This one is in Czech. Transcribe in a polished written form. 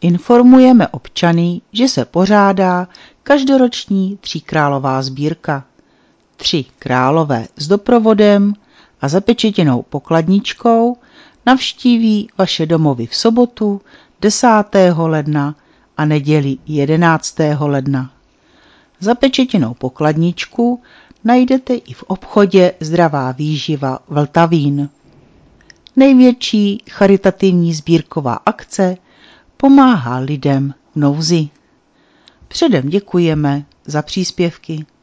Informujeme občany, že se pořádá každoroční tříkrálová sbírka. 3 králové s doprovodem a zapečetěnou pokladničkou navštíví vaše domovy v sobotu 10. ledna a neděli 11. ledna. Zapečetěnou pokladničku najdete i v obchodě Zdravá výživa Vltavín. Největší charitativní sbírková akce pomáhá lidem v nouzi. Předem děkujeme za příspěvky.